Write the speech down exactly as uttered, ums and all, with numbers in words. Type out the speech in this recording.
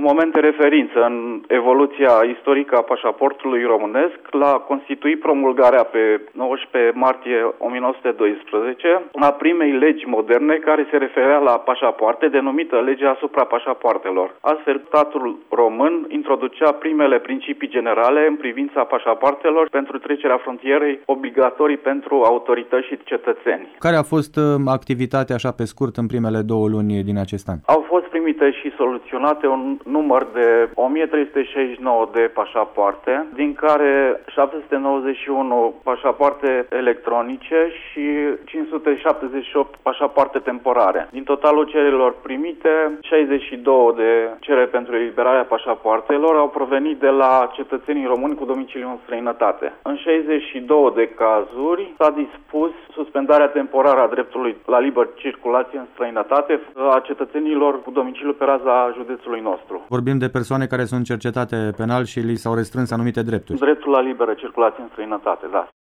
moment de referință în evoluția istorică a pașaportului românesc, l-a constituit promulgarea pe nouăsprezece martie o mie nouă sute doisprezece a primei legi moderne care se referea la pașapoarte, denumită legea asupra pașapoartelor. Astfel, statul român introducea primele principii generale în privința pașapoartelor pentru trecerea frontierei obligatorii pentru autorități și cetățeni. Care a fost activitatea, așa pe scurt, în primele două luni din acest an? Au fost primite și soluționate un număr de o mie trei sute șaizeci și nouă de pașapoarte, din care șapte sute nouăzeci și unu pașapoarte electronice și cinci sute șaptezeci și opt pașapoarte temporare. Din totalul cererilor primite, șaizeci și două de cereri pentru eliberarea pașapoartelor au provenit de la cetățenii români cu domiciliu în străinătate. În șaizeci și două de cazuri s-a dispus suspendarea temporară a dreptului la liber circulație în străinătate a cetățenilor cu domiciliu pe raza județului nostru. Vorbim de persoane care sunt cercetate penal și li s-au restrâns anumite drepturi. Dreptul la liberă circulație în străinătate, da.